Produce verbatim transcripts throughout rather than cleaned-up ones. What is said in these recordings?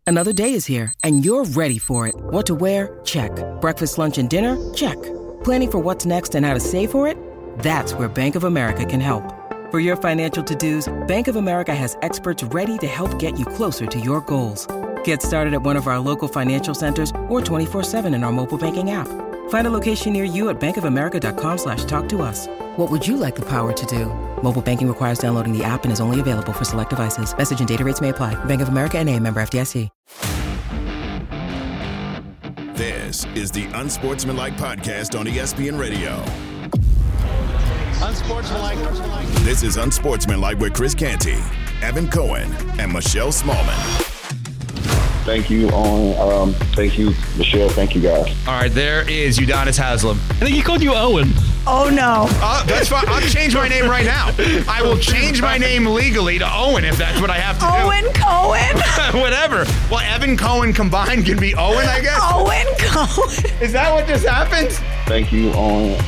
Another day is here, and you're ready for it. What to wear? Check. Breakfast, lunch, and dinner? Check. Planning for what's next and how to save for it? That's where Bank of America can help. For your financial to-dos, Bank of America has experts ready to help get you closer to your goals. Get started at one of our local financial centers or twenty-four seven in our mobile banking app. Find a location near you at bankofamerica.com slash talk to us. What would you like the power to do? Mobile banking requires downloading the app and is only available for select devices. Message and data rates may apply. Bank of America N A, member F D I C. This is the Unsportsmanlike Podcast on E S P N Radio. Unsportsmanlike. This is Unsportsmanlike with Chris Canty, Evan Cohen, and Michelle Smallman. Thank you, on. Um, thank you, Michelle. Thank you, guys. All right, there is Udonis Haslem. I think he called you Owen. Oh, no. Uh, that's fine. I'll change my name right now. I will change my name legally to Owen if that's what I have to Owen do. Owen Cohen. Whatever. Well, Evan Cohen combined can be Owen, I guess. Owen Cohen. Is that what just happened? Thank you, on.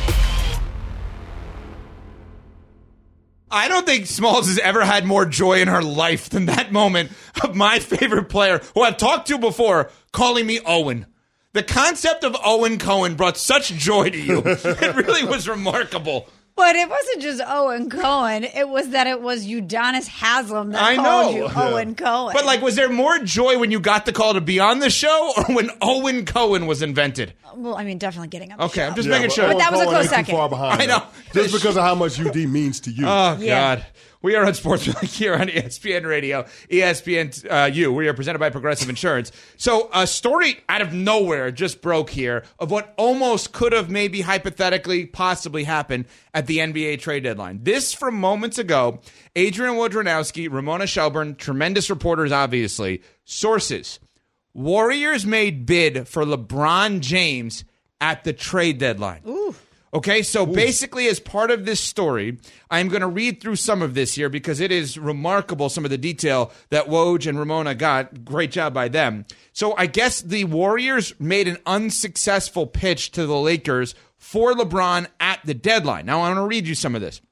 I don't think Smalls has ever had more joy in her life than that moment of my favorite player, who I've talked to before, calling me Owen. The concept of Owen Cohen brought such joy to you. It really was remarkable. But it wasn't just Owen Cohen. It was that it was Udonis Haslem that I called know. you Yeah. Owen Cohen. But, like, was there more joy when you got the call to be on the show or when Owen Cohen was invented? Well, I mean, definitely getting on the Okay, show. I'm just Yeah, making but sure. But that was a Owen close ain't too second. far behind I know. that. Just because of how much U D means to you. Oh, Yeah. God. We are on Sportsmanlike here on E S P N Radio, E S P N uh, U. We are presented by Progressive Insurance. So a story out of nowhere just broke here of what almost could have maybe hypothetically possibly happened at the N B A trade deadline. This from moments ago. Adrian Wojnarowski, Ramona Shelburne, tremendous reporters, obviously. Sources. Warriors made bid for LeBron James at the trade deadline. Ooh. Okay, so basically as part of this story, I'm going to read through some of this here because it is remarkable, some of the detail that Woj and Ramona got. Great job by them. So I guess the Warriors made an unsuccessful pitch to the Lakers for LeBron at the deadline. Now I want to read you some of this.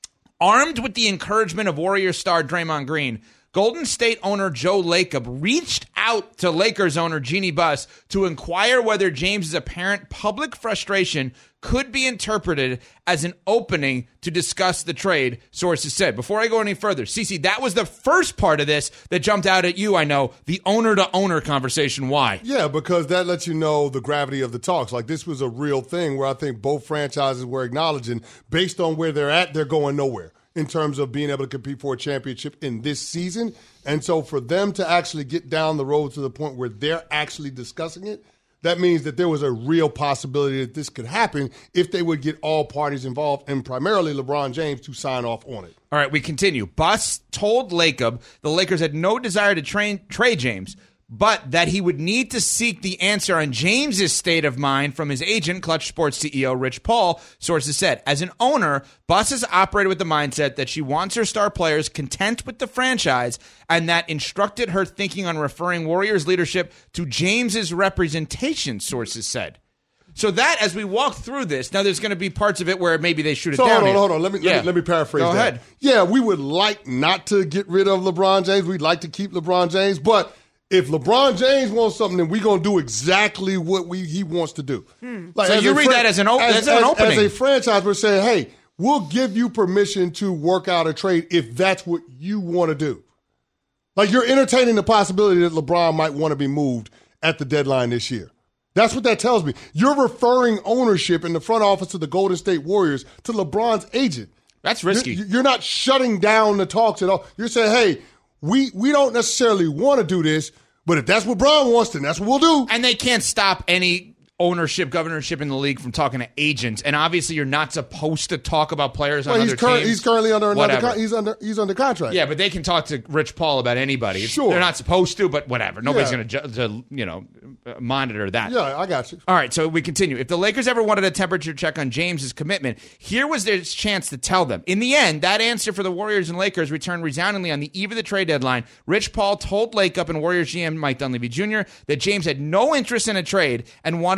Armed with the encouragement of Warriors star Draymond Green, Golden State owner Joe Lacob reached out to Lakers owner Jeannie Buss to inquire whether James's apparent public frustration could be interpreted as an opening to discuss the trade, sources said. Before I go any further, Cece, that was the first part of this that jumped out at you, I know, the owner-to-owner conversation. Why? Yeah, because that lets you know the gravity of the talks. Like, this was a real thing where I think both franchises were acknowledging, based on where they're at, they're going nowhere in terms of being able to compete for a championship in this season. And so for them to actually get down the road to the point where they're actually discussing it, that means that there was a real possibility that this could happen if they would get all parties involved and primarily LeBron James to sign off on it. All right, we continue. Buss told Lacob the Lakers had no desire to train, trade James, but that he would need to seek the answer on James's state of mind from his agent, Clutch Sports C E O Rich Paul, sources said. As an owner, Buss has operated with the mindset that she wants her star players content with the franchise and that instructed her thinking on referring Warriors leadership to James's representation, sources said. So that, as we walk through this, now there's going to be parts of it where maybe they shoot it so down. hold on, here. hold on. Let me, yeah. let me let me paraphrase Go that. ahead. Yeah, we would like not to get rid of LeBron James. We'd like to keep LeBron James, but if LeBron James wants something, then we're going to do exactly what we he wants to do. Hmm. Like, so you read fran- that as an, o- as, as an as, opening. As a franchise, we're saying, hey, we'll give you permission to work out a trade if that's what you want to do. Like, you're entertaining the possibility that LeBron might want to be moved at the deadline this year. That's what that tells me. You're referring ownership in the front office of the Golden State Warriors to LeBron's agent. That's risky. You're, you're not shutting down the talks at all. You're saying, hey, we we don't necessarily want to do this, but if that's what Bron wants, then that's what we'll do. And they can't stop any ownership, governorship in the league from talking to agents. And obviously, you're not supposed to talk about players well, on he's other cur- teams. He's currently under another. Whatever. Con- he's under. He's under contract. Yeah, but they can talk to Rich Paul about anybody. It's- Sure. They're not supposed to, but whatever. Nobody's Yeah. going to, to, you know, monitor that. Yeah, I got you. All right, so we continue. If the Lakers ever wanted a temperature check on James's commitment, here was their chance to tell them. In the end, that answer for the Warriors and Lakers returned resoundingly on the eve of the trade deadline. Rich Paul told Lacob and Warriors G M Mike Dunleavy Junior that James had no interest in a trade and wanted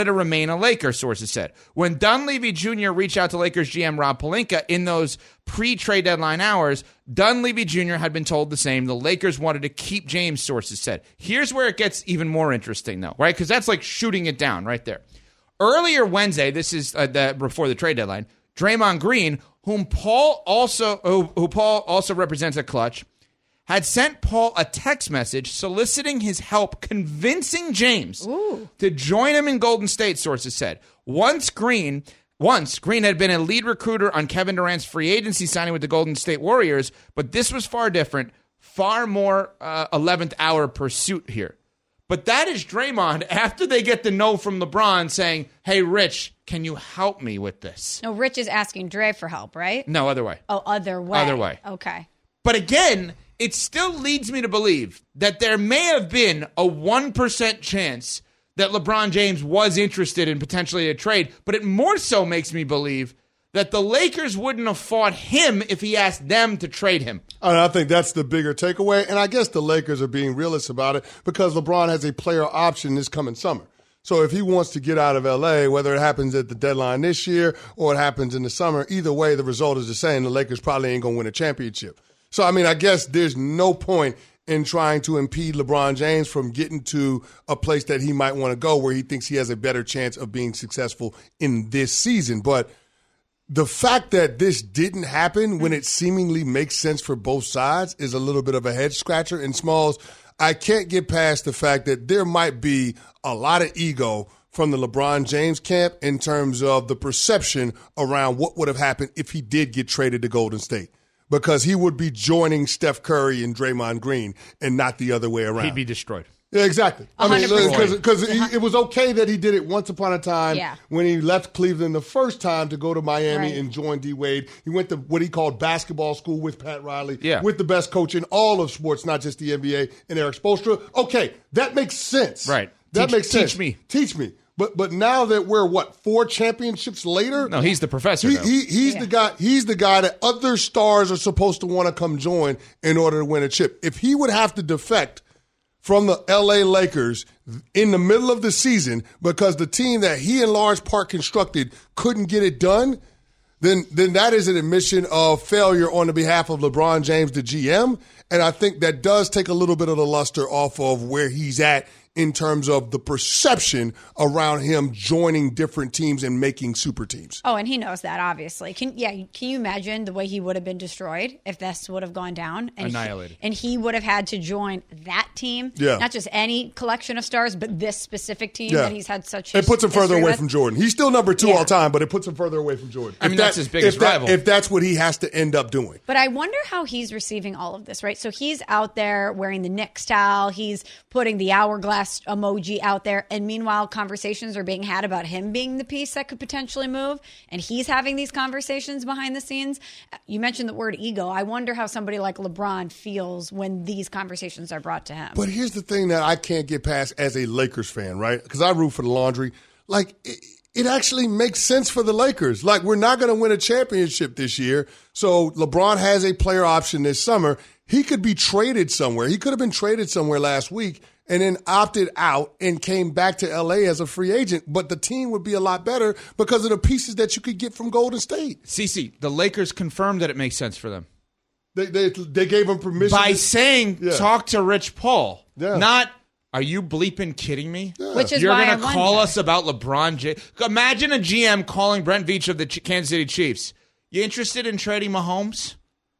to remain a Laker, sources said. When Dunleavy Junior reached out to Lakers G M Rob Pelinka in those pre-trade deadline hours, Dunleavy Junior had been told the same. The Lakers wanted to keep James, sources said. Here's where it gets even more interesting, though, right? Because that's like shooting it down right there. Earlier Wednesday, this is uh, the, before the trade deadline, Draymond Green, whom Paul also who, who Paul also represents at Clutch, had sent Paul a text message soliciting his help convincing James Ooh. to join him in Golden State, sources said. Once Green, once Green had been a lead recruiter on Kevin Durant's free agency signing with the Golden State Warriors, but this was far different, far more uh, eleventh hour pursuit here. But that is Draymond after they get the no from LeBron saying, hey, Rich, can you help me with this? No, Rich is asking Dre for help, right? No, other way. Oh, other way. Other way. Okay. But again, it still leads me to believe that there may have been a one percent chance that LeBron James was interested in potentially a trade, but it more so makes me believe that the Lakers wouldn't have fought him if he asked them to trade him. And I think that's the bigger takeaway, and I guess the Lakers are being realistic about it because LeBron has a player option this coming summer. So if he wants to get out of L A, whether it happens at the deadline this year or it happens in the summer, either way, the result is the same. The Lakers probably ain't going to win a championship. So, I mean, I guess there's no point in trying to impede LeBron James from getting to a place that he might want to go where he thinks he has a better chance of being successful in this season. But the fact that this didn't happen when it seemingly makes sense for both sides is a little bit of a head scratcher. And Smalls, I can't get past the fact that there might be a lot of ego from the LeBron James camp in terms of the perception around what would have happened if he did get traded to Golden State. Because he would be joining Steph Curry and Draymond Green and not the other way around. He'd be destroyed. Yeah, exactly. I one hundred percent. mean, because it was okay that he did it once upon a time yeah. when he left Cleveland the first time to go to Miami right. and join D-Wade. He went to what he called basketball school with Pat Riley, yeah. with the best coach in all of sports, not just the N B A, and Eric Spoelstra. Okay, that makes sense. Right. That teach, makes sense. Teach me. Teach me. But but now that we're, what, four championships later? No, he's the professor, he, though. he, he's yeah. the guy He's the guy that other stars are supposed to want to come join in order to win a chip. If he would have to defect from the L A Lakers in the middle of the season because the team that he in large part constructed couldn't get it done, then then that is an admission of failure on the behalf of LeBron James, the G M. And I think that does take a little bit of the luster off of where he's at in terms of the perception around him joining different teams and making super teams. Oh, and he knows that, obviously. Can yeah, can you imagine the way he would have been destroyed if this would have gone down? And Annihilated. He, and he would have had to join that team, yeah. not just any collection of stars, but this specific team yeah. that he's had such It puts him further away with. from Jordan. He's still number two Yeah. all time, but it puts him further away from Jordan. I mean, if that's that, his biggest if that, rival. If that's what he has to end up doing. But I wonder how he's receiving all of this, right? So he's out there wearing the Knicks towel. He's putting the hourglass emoji out there. And meanwhile, conversations are being had about him being the piece that could potentially move. And he's having these conversations behind the scenes. You mentioned the word ego. I wonder how somebody like LeBron feels when these conversations are brought to him. But here's the thing that I can't get past as a Lakers fan, right? Because I root for the Laundry. Like, it, it actually makes sense for the Lakers. Like, we're not going to win a championship this year. So LeBron has a player option this summer. He could be traded somewhere. He could have been traded somewhere last week and then opted out and came back to L A as a free agent. But the team would be a lot better because of the pieces that you could get from Golden State. C C, the Lakers confirmed that it makes sense for them. They they, they gave him permission. By to, saying, yeah. talk to Rich Paul. Yeah. Not, are you bleeping kidding me? Yeah. Which is You're why going to I call wonder. us about LeBron James? Imagine a G M calling Brent Veach of the Ch- Kansas City Chiefs. You interested in trading Mahomes?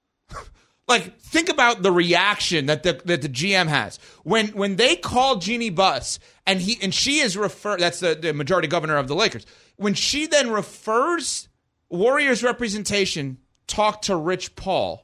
Like, think about the reaction that the that the G M has when when they call Jeannie Buss and he and she is refer. That's the, the majority governor of the Lakers. When she then refers Warriors representation, talk to Rich Paul.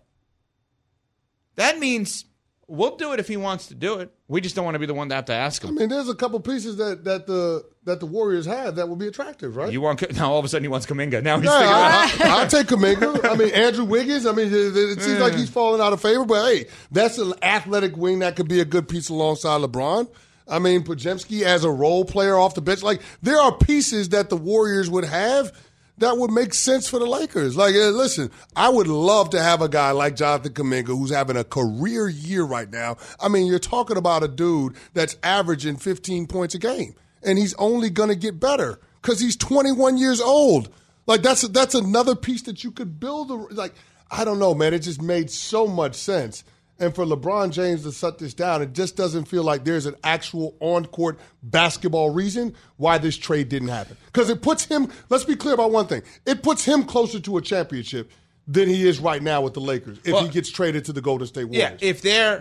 That means we'll do it if he wants to do it. We just don't want to be the one to have to ask him. I mean, there's a couple pieces that, that the that the Warriors have that would be attractive, right? You want now all of a sudden he wants Kuminga. Now he's Yeah, figuring I, out. I, I'll take Kuminga. I mean, Andrew Wiggins. I mean, it, it seems like he's falling out of favor, but hey, that's an athletic wing that could be a good piece alongside LeBron. I mean, Podziemski as a role player off the bench. Like, there are pieces that the Warriors would have that would make sense for the Lakers. Like, uh, listen, I would love to have a guy like Jonathan Kuminga who's having a career year right now. I mean, you're talking about a dude that's averaging fifteen points a game. and he's only going to get better because he's twenty-one years old. Like, that's that's another piece that you could build. A, like, I don't know, man. It just made so much sense. And for LeBron James to shut this down, it just doesn't feel like there's an actual on-court basketball reason why this trade didn't happen. Because it puts him, let's be clear about one thing, it puts him closer to a championship than he is right now with the Lakers if well, he gets traded to the Golden State Warriors. Yeah, if they're,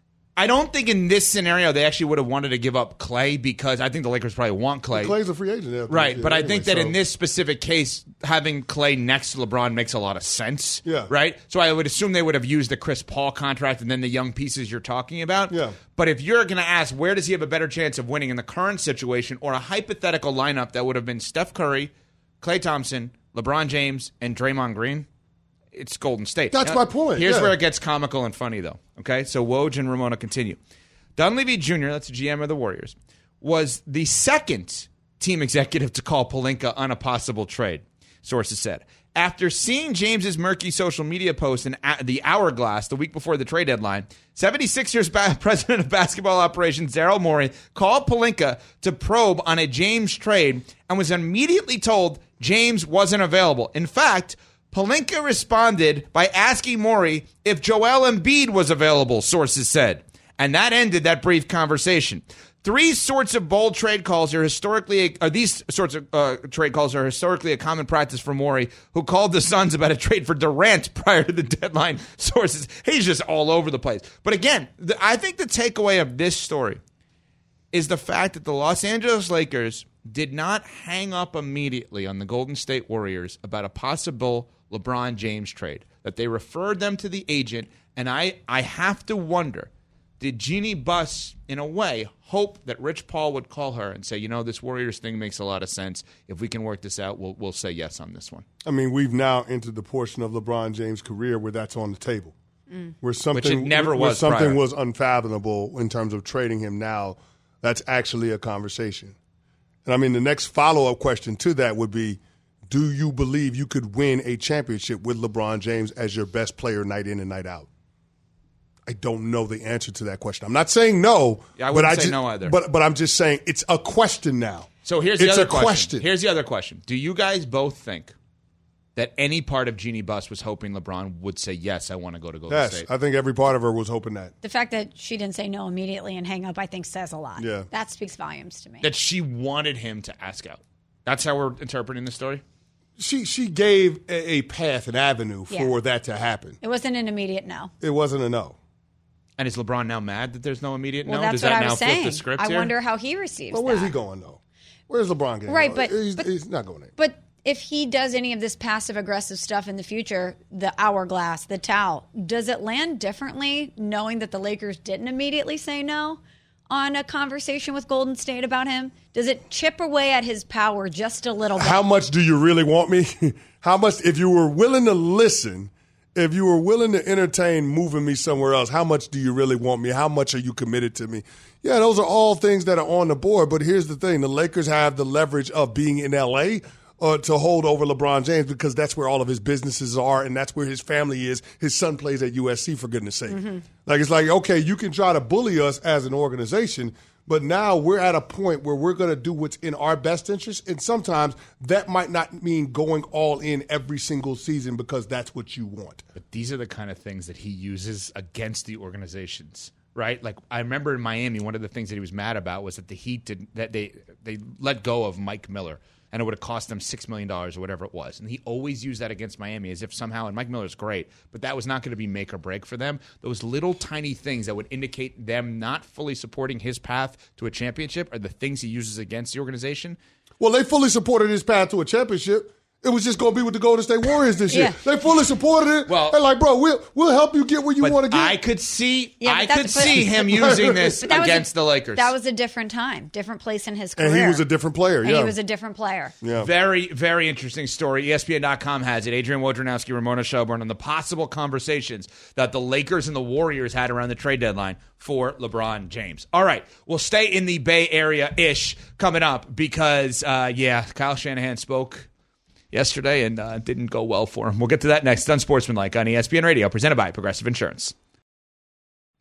I don't think in this scenario they actually would have wanted to give up Clay because I think the Lakers probably want Clay. Well, Clay's a free agent. Yeah, right, yeah, but anyway, I think that so. in this specific case, having Clay next to LeBron makes a lot of sense. Yeah. Right? So I would assume they would have used the Chris Paul contract and then the young pieces you're talking about. Yeah. But if you're going to ask where does he have a better chance of winning in the current situation or a hypothetical lineup that would have been Steph Curry, Klay Thompson, LeBron James, and Draymond Green, it's Golden State. That's now, my point. Here's yeah. where it gets comical and funny, though. Okay? So Woj and Ramona continue. Dunleavy Junior, that's the G M of the Warriors, was the second team executive to call Pelinka on a possible trade, sources said. After seeing James's murky social media post in the Hourglass the week before the trade deadline, seventy-six years ba- president of basketball operations Daryl Morey called Pelinka to probe on a James trade and was immediately told James wasn't available. In fact, Pelinka responded by asking Morey if Joel Embiid was available, sources said. And that ended that brief conversation. Three sorts of bold trade calls are historically, or these sorts of uh, trade calls are historically a common practice for Morey, who called the Suns about a trade for Durant prior to the deadline. Sources, he's just all over the place. But again, the, I think the takeaway of this story is the fact that the Los Angeles Lakers did not hang up immediately on the Golden State Warriors about a possible LeBron James trade. That they referred them to the agent, and I, I have to wonder, did Jeannie Buss, in a way, hope that Rich Paul would call her and say, you know, this Warriors thing makes a lot of sense. If we can work this out, we'll we'll say yes on this one. I mean, we've now entered the portion of LeBron James' career where that's on the table. Mm. Where something, Which it never where, was where something prior. was unfathomable in terms of trading him now, that's actually a conversation. And I mean, the next follow-up question to that would be, do you believe you could win a championship with LeBron James as your best player night in and night out? I don't know the answer to that question. I'm not saying no. Yeah, I wouldn't but I say just, no either. But, but I'm just saying it's a question now. So here's the it's other a question. question. Here's the other question. Do you guys both think that any part of Jeannie Buss was hoping LeBron would say, yes, I want to go to Golden yes, State? I think every part of her was hoping that. The fact that she didn't say no immediately and hang up, I think, says a lot. Yeah. That speaks volumes to me. That she wanted him to ask out. That's how we're interpreting the story? She she gave a, a path, an avenue for Yeah. that to happen. It wasn't an immediate no. It wasn't a no. And is LeBron now mad that there's no immediate Well, no? that's Does what that I now was flip saying. the script I here? wonder how he receives But where's that. he going, though? Where's LeBron getting? Right, though? but- he's, but- he's not going there. But if he does any of this passive-aggressive stuff in the future, the hourglass, the towel, does it land differently knowing that the Lakers didn't immediately say no on a conversation with Golden State about him? Does it chip away at his power just a little bit? How much do you really want me? How much, if you were willing to listen, if you were willing to entertain moving me somewhere else, how much do you really want me? How much are you committed to me? Yeah, those are all things that are on the board. But here's the thing. The Lakers have the leverage of being in L A uh, to hold over LeBron James because that's where all of his businesses are and that's where his family is. His son plays at U S C, for goodness sake. Mm-hmm. Like, it's like, okay, you can try to bully us as an organization, but now we're at a point where we're going to do what's in our best interest. And sometimes that might not mean going all in every single season because that's what you want. But these are the kind of things that he uses against the organizations, right? Like, I remember in Miami, one of the things that he was mad about was that the Heat did that they they let go of Mike Miller, and it would have cost them six million dollars or whatever it was. And he always used that against Miami as if somehow, and Mike Miller's great, but that was not going to be make or break for them. Those little tiny things that would indicate them not fully supporting his path to a championship are the things he uses against the organization. Well, they fully supported his path to a championship. It was just going to be with the Golden State Warriors this year. Yeah. They fully supported it. Well, they're like, bro, we'll we'll help you get where you But want to get. I could see, Yeah, I but could that's- but- see him using this But that was a- against the Lakers. That was a different time, different place in his career. and he was a different player. And yeah, he was a different player. yeah. Very, very interesting story. E S P N dot com has it. Adrian Wojnarowski, Ramona Shelburne on the possible conversations that the Lakers and the Warriors had around the trade deadline for LeBron James. All right, we'll stay in the Bay Area-ish coming up because, uh, yeah, Kyle Shanahan spoke yesterday and uh, didn't go well for him. We'll get to that next. Unsportsmanlike on E S P N Radio, presented by Progressive Insurance.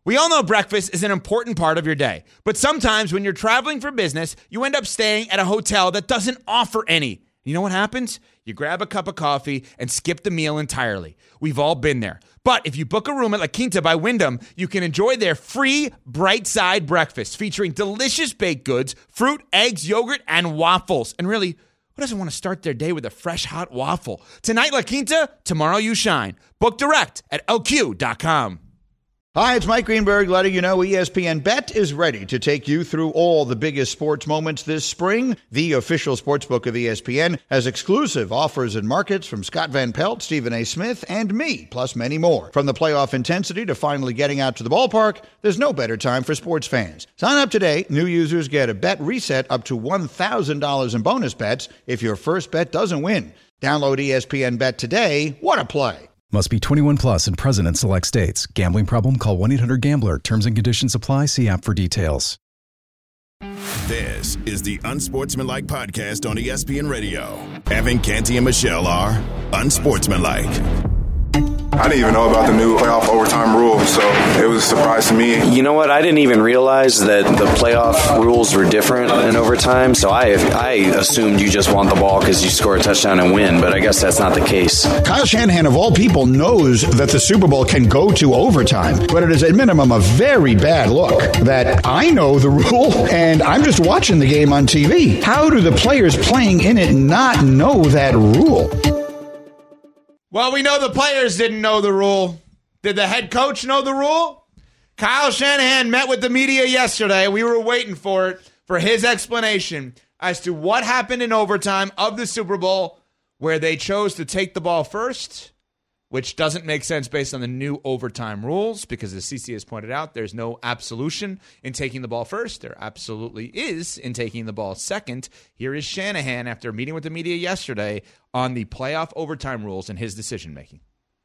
We all know breakfast is an important part of your day, but sometimes when you're traveling for business, you end up staying at a hotel that doesn't offer any. You know what happens? You grab a cup of coffee and skip the meal entirely. We've all been there. But if you book a room at La Quinta by Wyndham, you can enjoy their free Bright Side breakfast featuring delicious baked goods, fruit, eggs, yogurt, and waffles. And really, who doesn't want to start their day with a fresh, hot waffle? Tonight, La Quinta, tomorrow you shine. Book direct at L Q dot com. Hi, it's Mike Greenberg letting you know E S P N Bet is ready to take you through all the biggest sports moments this spring. The official sportsbook of E S P N has exclusive offers and markets from Scott Van Pelt, Stephen A. Smith, and me, plus many more. From the playoff intensity to finally getting out to the ballpark, there's no better time for sports fans. Sign up today. New users get a bet reset up to one thousand dollars in bonus bets if your first bet doesn't win. Download E S P N Bet today. What a play. Must be twenty-one plus and present in select states. Gambling problem? Call one eight hundred gambler. Terms and conditions apply. See app for details. This is the Unsportsmanlike podcast on E S P N Radio. Evan, Canty, and Michelle are Unsportsmanlike. I didn't even know about the new playoff overtime rule, so it was a surprise to me. You know what? I didn't even realize that the playoff rules were different in overtime, so I I assumed you just want the ball because you score a touchdown and win, but I guess that's not the case. Kyle Shanahan, of all people, knows that the Super Bowl can go to overtime, but it is at minimum a very bad look that I know the rule and I'm just watching the game on T V. How do the players playing in it not know that rule? Well, we know the players didn't know the rule. Did the head coach know the rule? Kyle Shanahan met with the media yesterday. We were waiting for it, for his explanation as to what happened in overtime of the Super Bowl where they chose to take the ball first, which doesn't make sense based on the new overtime rules because, as C C has pointed out, there's no absolution in taking the ball first. There absolutely is in taking the ball second. Here is Shanahan after meeting with the media yesterday on the playoff overtime rules and his decision-making.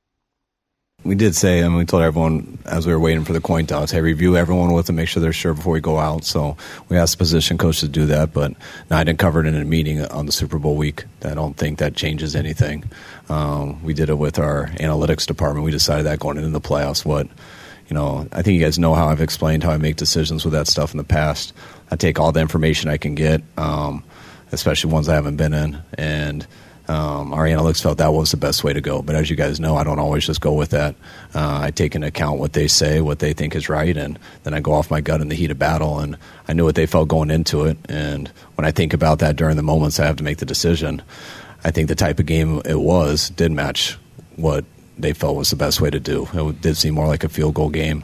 We did say, and we told everyone as we were waiting for the coin toss, hey, review everyone with to make sure they're sure before we go out. So we asked the position coach to do that, but no, I didn't cover it in a meeting on the Super Bowl week. I don't think that changes anything. Um, we did it with our analytics department. We decided that going into the playoffs. What, you know, I think you guys know how I've explained how I make decisions with that stuff in the past. I take all the information I can get, um, especially ones I haven't been in, and Um, our analytics felt that was the best way to go. But as you guys know, I don't always just go with that. Uh, I take into account what they say, what they think is right, and then I go off my gut in the heat of battle. And I knew what they felt going into it. And when I think about that during the moments I have to make the decision, I think the type of game it was did match what they felt was the best way to do. It did seem more like a field goal game.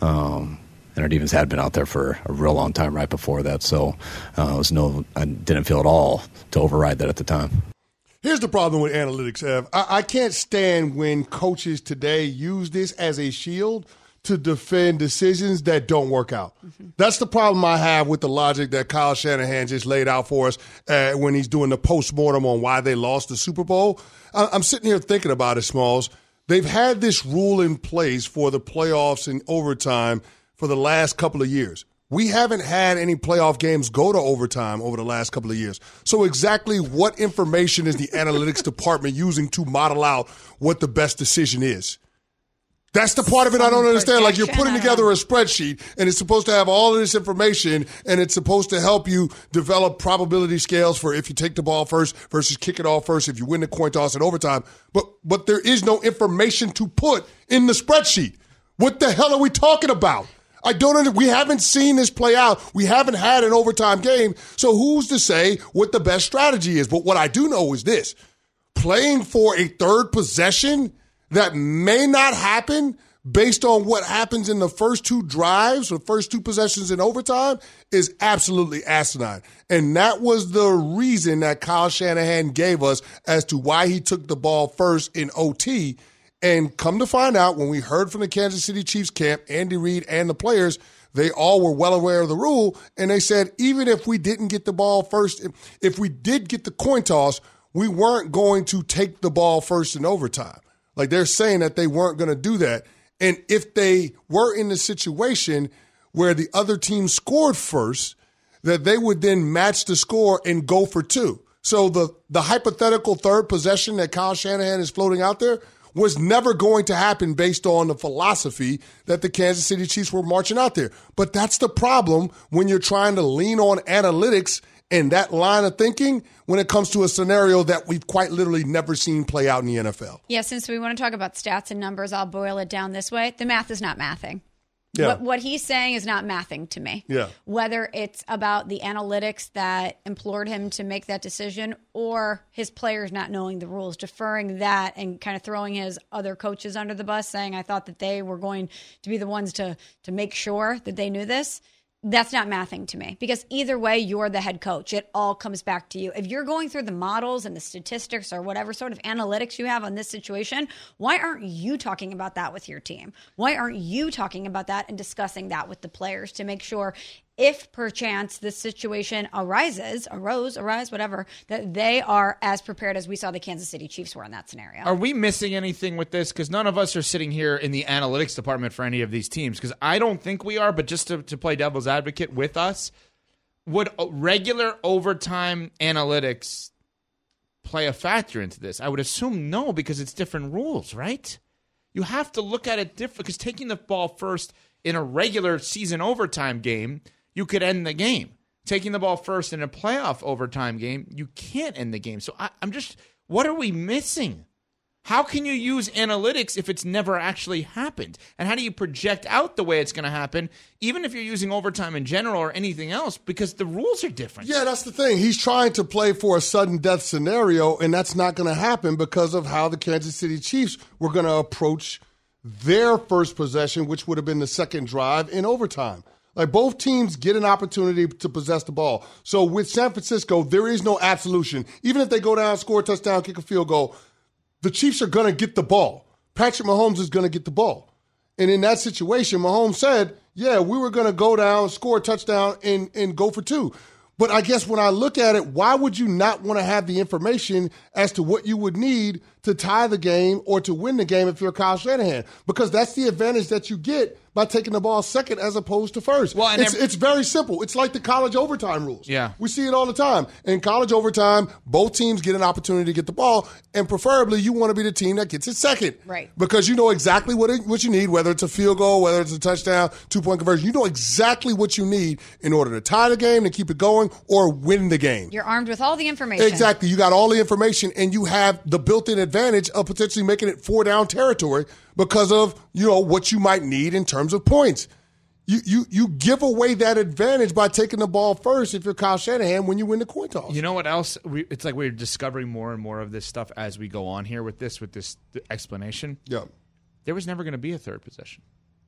Um, and our defense had been out there for a real long time right before that. So uh, it was no, I didn't feel at all to override that at the time. Here's the problem with analytics, Ev. I, I can't stand when coaches today use this as a shield to defend decisions that don't work out. Mm-hmm. That's the problem I have with the logic that Kyle Shanahan just laid out for us uh, when he's doing the postmortem on why they lost the Super Bowl. I, I'm sitting here thinking about it, Smalls. They've had this rule in place for the playoffs and overtime for the last couple of years. We haven't had any playoff games go to overtime over the last couple of years. So exactly what information is the analytics department using to model out what the best decision is? That's the part of it I don't understand. Like, you're putting together a spreadsheet, and it's supposed to have all of this information, and it's supposed to help you develop probability scales for if you take the ball first versus kick it off first, if you win the coin toss in overtime. But but there is no information to put in the spreadsheet. What the hell are we talking about? I don't under, we haven't seen this play out. We haven't had an overtime game. So who's to say what the best strategy is? But what I do know is this. Playing for a third possession that may not happen based on what happens in the first two drives or first two possessions in overtime is absolutely asinine. And that was the reason that Kyle Shanahan gave us as to why he took the ball first in O T. And come to find out, when we heard from the Kansas City Chiefs camp, Andy Reid and the players, they all were well aware of the rule. And they said, even if we didn't get the ball first, if we did get the coin toss, we weren't going to take the ball first in overtime. Like, they're saying that they weren't going to do that. And if they were in the situation where the other team scored first, that they would then match the score and go for two. So the, the hypothetical third possession that Kyle Shanahan is floating out there, was never going to happen based on the philosophy that the Kansas City Chiefs were marching out there. But that's the problem when you're trying to lean on analytics and that line of thinking when it comes to a scenario that we've quite literally never seen play out in the N F L. Yeah, since we want to talk about stats and numbers, I'll boil it down this way. The math is not mathing. Yeah. What, what he's saying is not mathing to me. Yeah. Whether it's about the analytics that implored him to make that decision or his players not knowing the rules, deferring that and kind of throwing his other coaches under the bus, saying, I thought that they were going to be the ones to, to make sure that they knew this. That's not mathing to me, because either way, you're the head coach. It all comes back to you. If you're going through the models and the statistics or whatever sort of analytics you have on this situation, why aren't you talking about that with your team? Why aren't you talking about that and discussing that with the players to make sure, if perchance this situation arises, arose, arise, whatever, that they are as prepared as we saw the Kansas City Chiefs were in that scenario? Are we missing anything with this? Because none of us are sitting here in the analytics department for any of these teams, because I don't think we are, but just to, to play devil's advocate with us, would regular overtime analytics play a factor into this? I would assume no, because it's different rules, right? You have to look at it different, because taking the ball first in a regular season overtime game, you could end the game. Taking the ball first in a playoff overtime game, you can't end the game. So I, I'm just, what are we missing? How can you use analytics if it's never actually happened? And how do you project out the way it's going to happen, even if you're using overtime in general or anything else, because the rules are different? Yeah, that's the thing. He's trying to play for a sudden death scenario, and that's not going to happen because of how the Kansas City Chiefs were going to approach their first possession, which would have been the second drive in overtime. Like, both teams get an opportunity to possess the ball. So with San Francisco, there is no absolution. Even if they go down, score a touchdown, kick a field goal, the Chiefs are going to get the ball. Patrick Mahomes is going to get the ball. And in that situation, Mahomes said, yeah, we were going to go down, score a touchdown, and, and go for two. But I guess when I look at it, why would you not want to have the information as to what you would need to tie the game or to win the game if you're Kyle Shanahan? Because that's the advantage that you get by taking the ball second as opposed to first. Well, and it's, every- it's very simple. It's like the college overtime rules. Yeah. We see it all the time. In college overtime, both teams get an opportunity to get the ball, and preferably you want to be the team that gets it second. Right. Because you know exactly what it, what you need, whether it's a field goal, whether it's a touchdown, two-point conversion. You know exactly what you need in order to tie the game, to keep it going, or win the game. You're armed with all the information. Exactly. You got all the information, and you have the built-in advantage of potentially making it four-down territory because of, you know, what you might need in terms of points. You you you give away that advantage by taking the ball first if you're Kyle Shanahan when you win the coin toss. You know what else? We, it's like we're discovering more and more of this stuff as we go on here with this, with this explanation. Yeah. There was never going to be a third possession.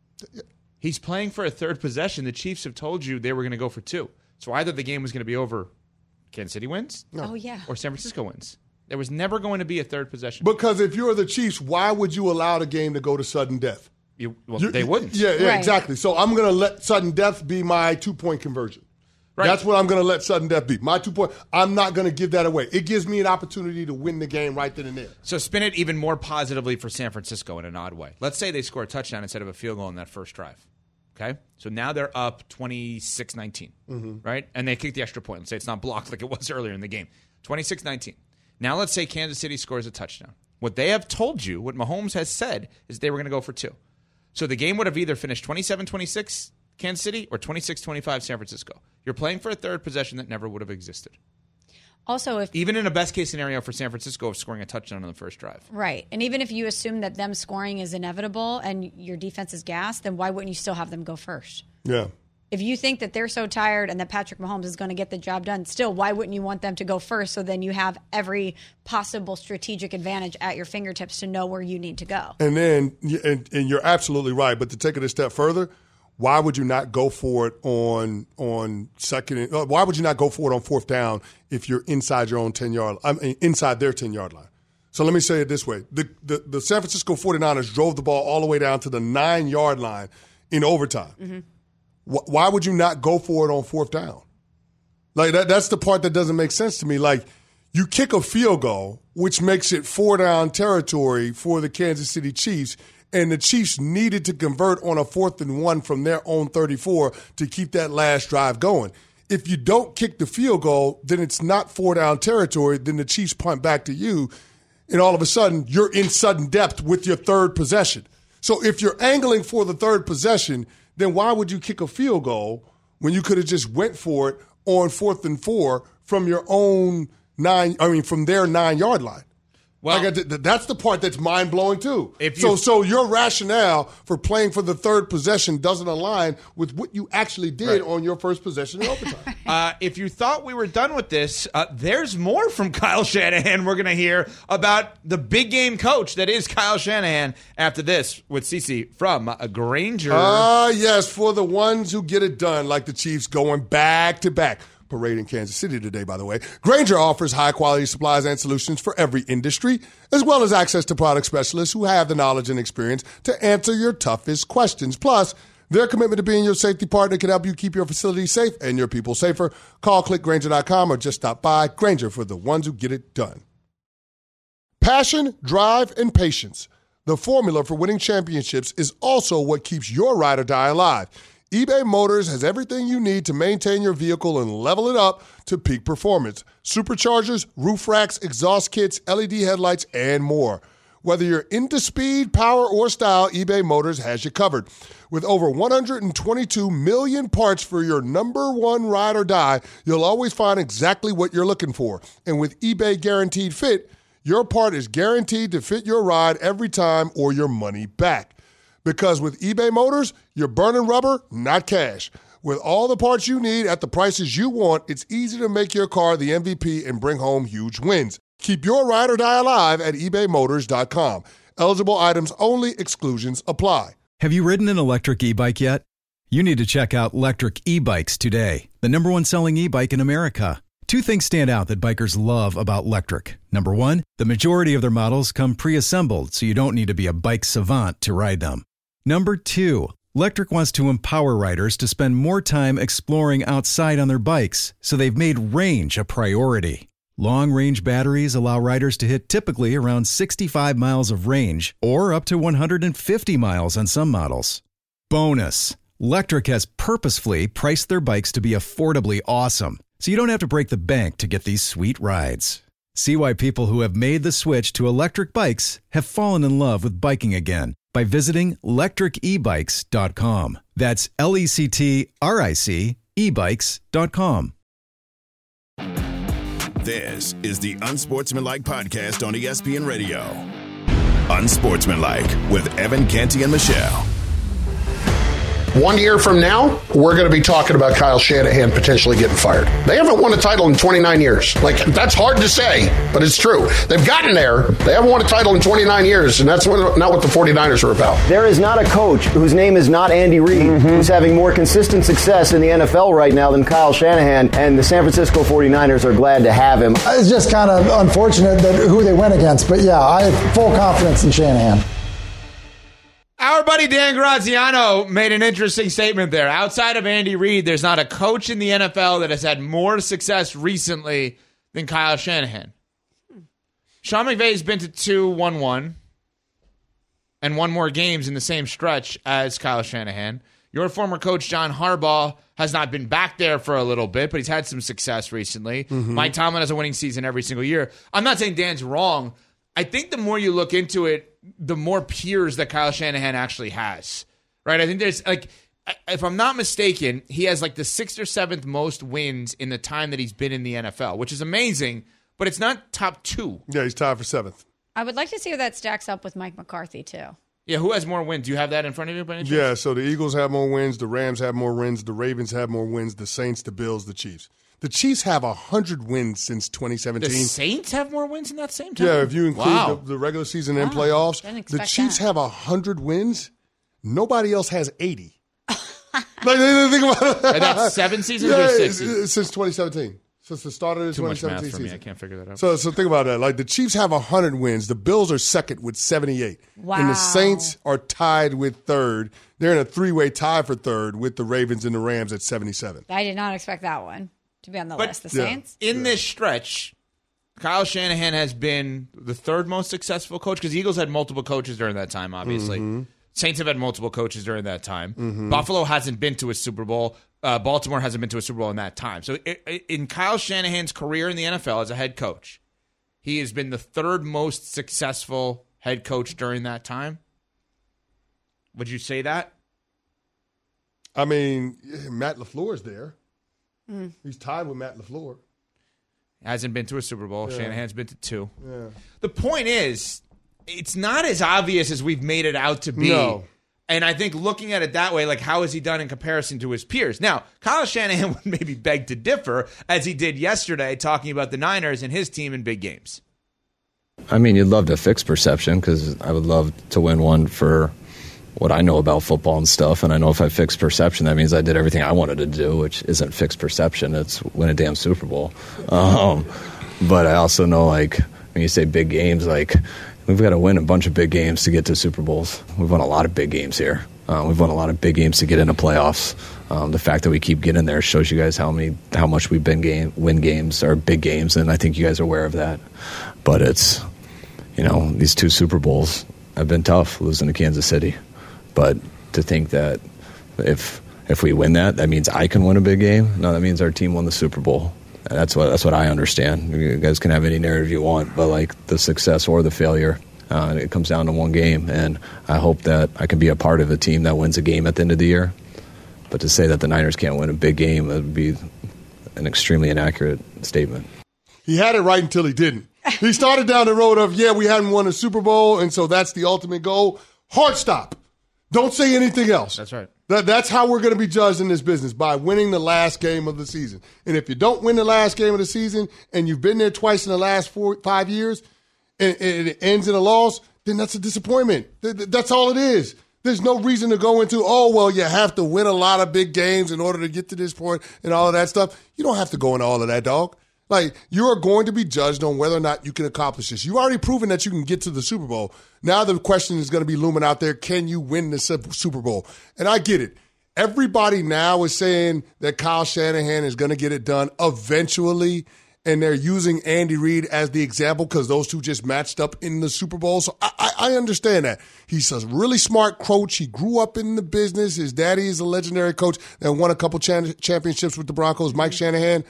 He's playing for a third possession. The Chiefs have told you they were going to go for two. So either the game was going to be over, Kansas City wins, no. oh yeah, or San Francisco wins. There was never going to be a third possession. Because if you're the Chiefs, why would you allow the game to go to sudden death? You, well, you, they wouldn't. Yeah, yeah, right. exactly. So I'm going to let sudden death be my two-point conversion. Right. That's what I'm going to let sudden death be. My two-point. I'm not going to give that away. It gives me an opportunity to win the game right then and there. So spin it even more positively for San Francisco in an odd way. Let's say they score a touchdown instead of a field goal in that first drive. Okay? So now they're up twenty-six nineteen, mm-hmm. right? And they kick the extra point. Let's say it's not blocked like it was earlier in the game. twenty-six nineteen. Now let's say Kansas City scores a touchdown. What they have told you, what Mahomes has said, is they were going to go for two. So the game would have either finished twenty-seven twenty-six Kansas City or twenty-six twenty-five San Francisco. You're playing for a third possession that never would have existed. Also, if even in a best-case scenario for San Francisco of scoring a touchdown on the first drive. Right. And even if you assume that them scoring is inevitable and your defense is gassed, then why wouldn't you still have them go first? Yeah. If you think that they're so tired and that Patrick Mahomes is going to get the job done, still, why wouldn't you want them to go first so then you have every possible strategic advantage at your fingertips to know where you need to go? And then, and, and you're absolutely right, but to take it a step further, why would you not go for it on on second? Why would you not go for it on fourth down if you're inside your own ten-yard I mean, inside their ten-yard line? So let me say it this way. The, the, the San Francisco forty-niners drove the ball all the way down to the nine-yard line in overtime. Mm-hmm. Why would you not go for it on fourth down? Like that, that's the part that doesn't make sense to me. Like, you kick a field goal, which makes it four down territory for the Kansas City Chiefs, and the Chiefs needed to convert on a fourth and one from their own thirty-four to keep that last drive going. If you don't kick the field goal, then it's not four down territory. Then the Chiefs punt back to you. and all of a sudden you're in sudden depth with your third possession. So if you're angling for the third possession, then why would you kick a field goal when you could have just went for it on fourth and four from your own nine, I mean, from their nine-yard line? Well, like, that's the part that's mind-blowing, too. If so, so your rationale for playing for the third possession doesn't align with what you actually did right. on your first possession in overtime. uh, if you thought we were done with this, uh, there's more from Kyle Shanahan we're going to hear about the big game coach that is Kyle Shanahan after this with Cece from uh, Grainger. Ah, uh, yes, for the ones who get it done, like the Chiefs going back-to-back. Parade in Kansas City today, by the way. Grainger offers high-quality supplies and solutions for every industry, as well as access to product specialists who have the knowledge and experience to answer your toughest questions. Plus, their commitment to being your safety partner can help you keep your facility safe and your people safer. Call click grainger dot com or just stop by. Grainger, for the ones who get it done. Passion, drive, and patience. The formula for winning championships is also what keeps your ride or die alive. eBay Motors has everything you need to maintain your vehicle and level it up to peak performance. Superchargers, roof racks, exhaust kits, L E D headlights, and more. Whether you're into speed, power, or style, eBay Motors has you covered. With over one hundred twenty-two million parts for your number one ride or die, you'll always find exactly what you're looking for. And with eBay Guaranteed Fit, your part is guaranteed to fit your ride every time or your money back. Because with eBay Motors, you're burning rubber, not cash. With all the parts you need at the prices you want, it's easy to make your car the M V P and bring home huge wins. Keep your ride or die alive at ebay motors dot com. Eligible items only. Exclusions apply. Have you ridden an electric e-bike yet? You need to check out Lectric E-Bikes today, the number one selling e-bike in America. Two things stand out that bikers love about Lectric. Number one, the majority of their models come pre-assembled, so you don't need to be a bike savant to ride them. Number two, Lectric wants to empower riders to spend more time exploring outside on their bikes, so they've made range a priority. Long-range batteries allow riders to hit typically around sixty-five miles of range, or up to one hundred fifty miles on some models. Bonus, Lectric has purposefully priced their bikes to be affordably awesome, so you don't have to break the bank to get these sweet rides. See why people who have made the switch to electric bikes have fallen in love with biking again by visiting lectric e bikes dot com. That's L E C T R I C e bikes dot com. This is the Unsportsmanlike podcast on E S P N Radio. Unsportsmanlike with Evan Canty and Michelle. One year from now, we're going to be talking about Kyle Shanahan potentially getting fired. They haven't won a title in twenty-nine years. Like, that's hard to say, but it's true. They've gotten there. They haven't won a title in twenty-nine years, and that's what, not what the 49ers are about. There is not a coach whose name is not Andy Reid mm-hmm. who's having more consistent success in the N F L right now than Kyle Shanahan, and the San Francisco 49ers are glad to have him. It's just kind of unfortunate that who they went against, but yeah, I have full confidence in Shanahan. Our buddy Dan Graziano made an interesting statement there. Outside of Andy Reid, there's not a coach in the N F L that has had more success recently than Kyle Shanahan. Sean McVay's been to two one one and won more games in the same stretch as Kyle Shanahan. Your former coach, John Harbaugh, has not been back there for a little bit, but he's had some success recently. Mm-hmm. Mike Tomlin has a winning season every single year. I'm not saying Dan's wrong. I think the more you look into it, the more peers that Kyle Shanahan actually has, right? I think there's, like, if I'm not mistaken, he has like the sixth or seventh most wins in the time that he's been in the N F L, which is amazing, but it's not top two. Yeah, he's tied for seventh. I would like to see how that stacks up with Mike McCarthy, too. Yeah, who has more wins? Do you have that in front of you by any chance? Yeah, so the Eagles have more wins, the Rams have more wins, the Ravens have more wins, the Saints, the Bills, the Chiefs. The Chiefs have one hundred wins since twenty seventeen. The Saints have more wins in that same time? Yeah, if you include wow. the, the regular season and wow. playoffs. The Chiefs that. have one hundred wins. Nobody else has eighty. Like, think about it. That's seven seasons yeah, or six seasons? Since twenty seventeen. Since the start of the Too twenty much seventeen math for season. me. I can't figure that out. So, so think about that. Like, the Chiefs have one hundred wins. The Bills are second with seventy-eight. Wow. And the Saints are tied with third. They're in a three-way tie for third with the Ravens and the Rams at seventy-seven. I did not expect that one to be on the but, list. The yeah. Saints? In yeah. this stretch, Kyle Shanahan has been the third most successful coach because Eagles had multiple coaches during that time, obviously. Mm-hmm. Saints have had multiple coaches during that time. Mm-hmm. Buffalo hasn't been to a Super Bowl. Uh, Baltimore hasn't been to a Super Bowl in that time. So it, it, in Kyle Shanahan's career in the N F L as a head coach, he has been the third most successful head coach during that time. Would you say that? I mean, Matt LaFleur's there. Mm. He's tied with Matt LaFleur. Hasn't been to a Super Bowl. Yeah. Shanahan's been to two. Yeah. The point is, it's not as obvious as we've made it out to be. No. And I think looking at it that way, like how has he done in comparison to his peers? Now, Kyle Shanahan would maybe beg to differ, as he did yesterday, talking about the Niners and his team in big games. I mean, you'd love to fix perception because I would love to win one for what I know about football and stuff. And I know if I fix perception, that means I did everything I wanted to do, which isn't fix perception. It's win a damn Super Bowl. Um, but I also know, like, when you say big games, like, we've got to win a bunch of big games to get to Super Bowls. We've won a lot of big games here. Uh, we've won a lot of big games to get into playoffs. Um, the fact that we keep getting there shows you guys how many, how much we've been game, win games or big games, and I think you guys are aware of that. But it's, you know, these two Super Bowls have been tough, losing to Kansas City. But to think that if if we win that, that means I can win a big game. No, that means our team won the Super Bowl. And that's what that's what I understand. You guys can have any narrative you want, but like the success or the failure, uh, it comes down to one game. And I hope that I can be a part of a team that wins a game at the end of the year. But to say that the Niners can't win a big game, that would be an extremely inaccurate statement. He had it right until he didn't. He started down the road of, yeah, we hadn't won a Super Bowl, and so that's the ultimate goal. Hard stop. Don't say anything else. That's right. That, that's how we're going to be judged in this business, by winning the last game of the season. And if you don't win the last game of the season and you've been there twice in the last four, five years and, and it ends in a loss, then that's a disappointment. That's all it is. There's no reason to go into, oh, well, you have to win a lot of big games in order to get to this point and all of that stuff. You don't have to go into all of that, dog. Like, you are going to be judged on whether or not you can accomplish this. You've already proven that you can get to the Super Bowl. Now the question is going to be looming out there, can you win the Super Bowl? And I get it. Everybody now is saying that Kyle Shanahan is going to get it done eventually, and they're using Andy Reid as the example because those two just matched up in the Super Bowl. So I, I, I understand that. He's a really smart coach. He grew up in the business. His daddy is a legendary coach that won a couple cha- championships with the Broncos, Mike Shanahan.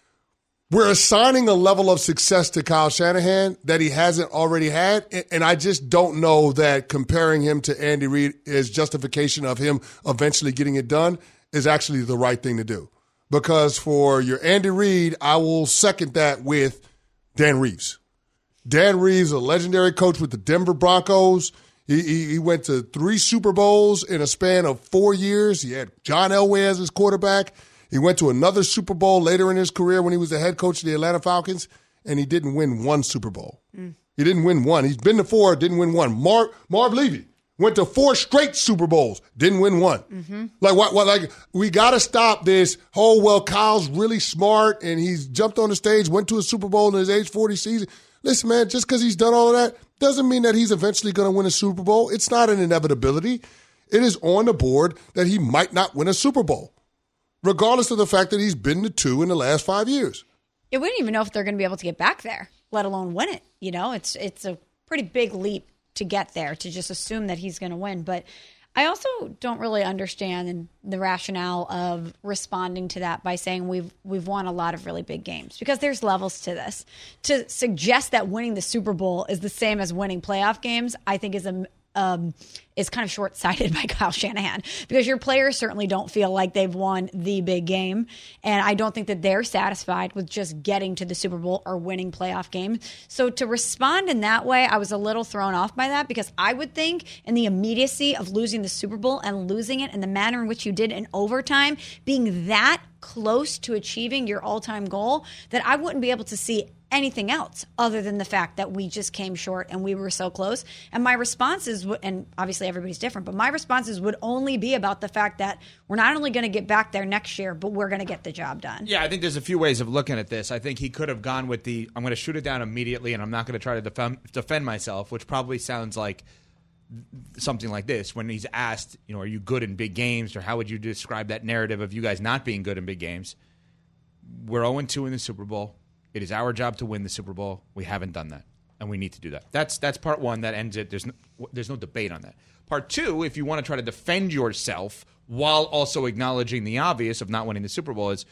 We're assigning a level of success to Kyle Shanahan that he hasn't already had, and I just don't know that comparing him to Andy Reid as justification of him eventually getting it done is actually the right thing to do. Because for your Andy Reid, I will second that with Dan Reeves. Dan Reeves, a legendary coach with the Denver Broncos. He, he, he went to three Super Bowls in a span of four years. He had John Elway as his quarterback. He went to another Super Bowl later in his career when he was the head coach of the Atlanta Falcons, and he didn't win one Super Bowl. Mm. He didn't win one. He's been to four, didn't win one. Marv, Marv Levy went to four straight Super Bowls, didn't win one. Mm-hmm. Like, what? What? Like, we got to stop this. Oh, well, Kyle's really smart, and he's jumped on the stage, went to a Super Bowl in his age forty season. Listen, man, just because he's done all of that doesn't mean that he's eventually going to win a Super Bowl. It's not an inevitability. It is on the board that he might not win a Super Bowl, regardless of the fact that he's been to two in the last five years. Yeah, we don't even know if they're going to be able to get back there, let alone win it. You know, it's it's a pretty big leap to get there, to just assume that he's going to win. But I also don't really understand the rationale of responding to that by saying we've we've won a lot of really big games, because there's levels to this. To suggest that winning the Super Bowl is the same as winning playoff games, I think is a Um, is kind of short-sighted by Kyle Shanahan, because your players certainly don't feel like they've won the big game, and I don't think that they're satisfied with just getting to the Super Bowl or winning playoff games. So to respond in that way, I was a little thrown off by that, because I would think in the immediacy of losing the Super Bowl and losing it in the manner in which you did in overtime, being that close to achieving your all-time goal, that I wouldn't be able to see anything else other than the fact that we just came short and we were so close. And my responses, and obviously everybody's different, but my responses would only be about the fact that we're not only going to get back there next year, but we're going to get the job done. Yeah, I think there's a few ways of looking at this. I think he could have gone with the, I'm going to shoot it down immediately and I'm not going to try to defend, defend myself, which probably sounds like something like this. When he's asked, you know, are you good in big games, or how would you describe that narrative of you guys not being good in big games? We're oh and two in the Super Bowl. It is our job to win the Super Bowl. We haven't done that, and we need to do that. That's that's part one. That ends it. There's no, there's no debate on that. Part two, if you want to try to defend yourself while also acknowledging the obvious of not winning the Super Bowl, is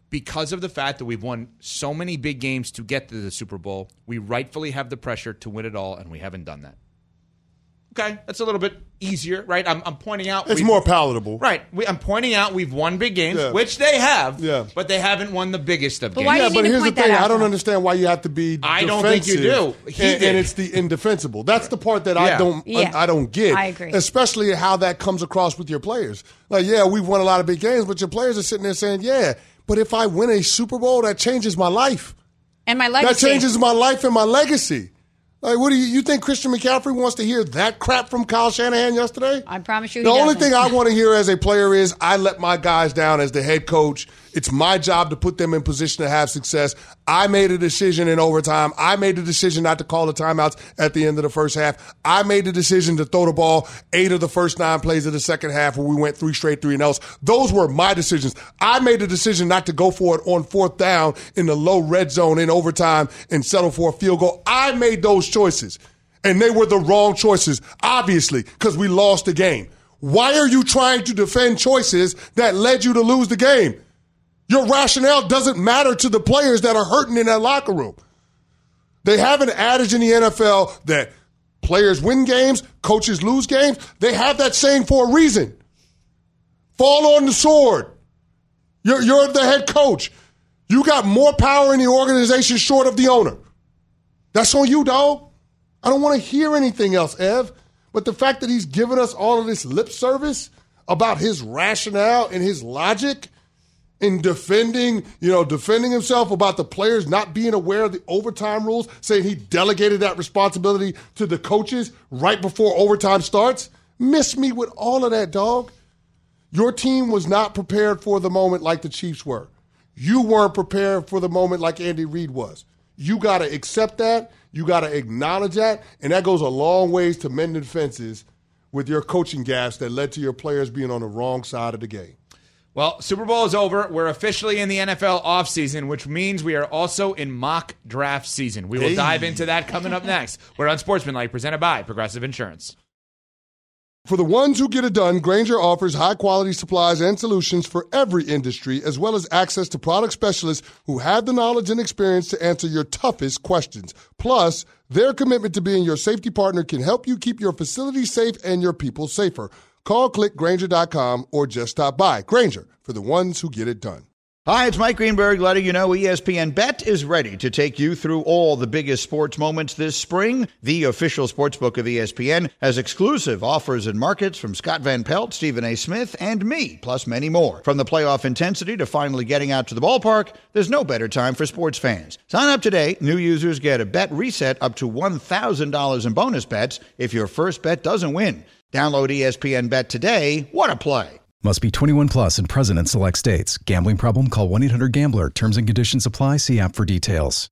because of the fact that we've won so many big games to get to the Super Bowl, we rightfully have the pressure to win it all, and we haven't done that. Okay, that's a little bit easier, right? I'm, I'm pointing out... It's more palatable. Right. We, I'm pointing out we've won big games, Yeah. which they have, Yeah. but they haven't won the biggest of But games. why do Yeah, you but need to here's the point that thing. out, I don't though? understand why you have to be I don't think you defensive, do. He and, did. and it's the indefensible. That's the part that I Yeah. don't Yeah. I don't get. I agree. Especially how that comes across with your players. Like, yeah, we've won a lot of big games, but your players are sitting there saying, yeah, but if I win a Super Bowl, that changes my life. And my legacy. That changes my life and my legacy. Like, what do you, you think Christian McCaffrey wants to hear that crap from Kyle Shanahan yesterday? I promise you he The only doesn't. thing I want to hear as a player is I let my guys down as the head coach. It's my job to put them in position to have success. I made a decision in overtime. I made the decision not to call the timeouts at the end of the first half. I made the decision to throw the ball eight of the first nine plays of the second half where we went three straight three and outs. Those were my decisions. I made the decision not to go for it on fourth down in the low red zone in overtime and settle for a field goal. I made those choices, and they were the wrong choices, obviously, because we lost the game. Why are you trying to defend choices that led you to lose the game? Your rationale doesn't matter to the players that are hurting in that locker room. They have an adage in the N F L that players win games, coaches lose games. They have that saying for a reason. Fall on the sword. You're, you're the head coach. You got more power in the organization short of the owner. That's on you, dog. I don't want to hear anything else, Ev. But the fact that he's giving us all of this lip service about his rationale and his logic in defending, you know, defending himself about the players not being aware of the overtime rules, saying he delegated that responsibility to the coaches right before overtime starts. Miss me with all of that, dog. Your team was not prepared for the moment like the Chiefs were. You weren't prepared for the moment like Andy Reid was. You got to accept that. You got to acknowledge that. And that goes a long ways to mending fences with your coaching gaffes that led to your players being on the wrong side of the game. Well, Super Bowl is over. We're officially in the N F L offseason, which means we are also in mock draft season. We will Hey. dive into that coming up next. We're on Sportsmanlike, presented by Progressive Insurance. For the ones who get it done, Grainger offers high-quality supplies and solutions for every industry, as well as access to product specialists who have the knowledge and experience to answer your toughest questions. Plus, their commitment to being your safety partner can help you keep your facility safe and your people safer. Call, click Grainger dot com, or just stop by. Grainger, for the ones who get it done. Hi, it's Mike Greenberg letting you know E S P N Bet is ready to take you through all the biggest sports moments this spring. The official sportsbook of E S P N has exclusive offers and markets from Scott Van Pelt, Stephen A. Smith, and me, plus many more. From the playoff intensity to finally getting out to the ballpark, there's no better time for sports fans. Sign up today. New users get a bet reset up to one thousand dollars in bonus bets if your first bet doesn't win. Download E S P N Bet today. What a play. Must be twenty-one plus and present in select states. Gambling problem? Call one eight hundred gambler. Terms and conditions apply. See app for details.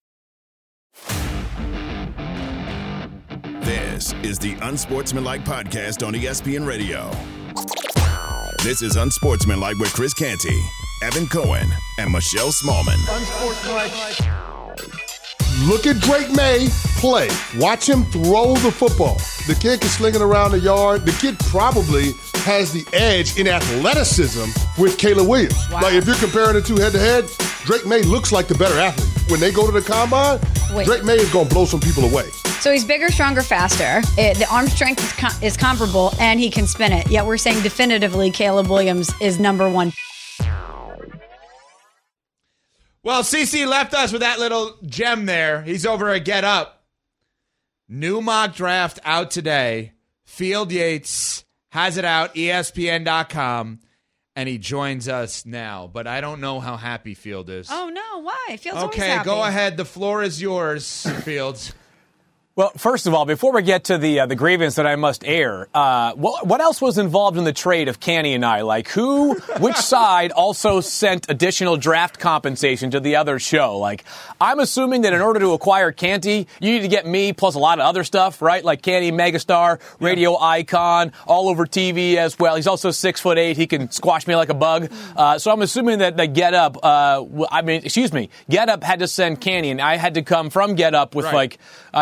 This is the Unsportsmanlike podcast on E S P N Radio. This is Unsportsmanlike with Chris Canty, Evan Cohen, and Michelle Smallman. Look at Drake May play. Watch him throw the football. The kid can sling it around the yard. The kid probably has the edge in athleticism with Caleb Williams. Wow. Like, if you're comparing the two head-to-head, Drake May looks like the better athlete. When they go to the combine, Wait. Drake May is going to blow some people away. So he's bigger, stronger, faster. It, the arm strength is, com- is comparable, and he can spin it. Yet we're saying definitively Caleb Williams is number one. Well, C C left us with that little gem there. He's over at Get Up. New mock draft out today. Field Yates has it out, E S P N dot com, and he joins us now. But I don't know how happy Field is. Oh, no. Why? Feels always Okay, happy. go ahead. The floor is yours, Fields. Well, first of all, before we get to the uh, the grievance that I must air, uh, what, what else was involved in the trade of Canty and I? Like, who, which side also sent additional draft compensation to the other show? Like, I'm assuming that in order to acquire Canty, you need to get me plus a lot of other stuff, right? Like Canty, megastar, radio yeah. icon, all over T V as well. He's also six foot eight. He can squash me like a bug. Uh, so I'm assuming that, that Get Up, uh, I mean, excuse me, Get Up had to send Canty, and I had to come from Get Up with, right. like, I don't know, some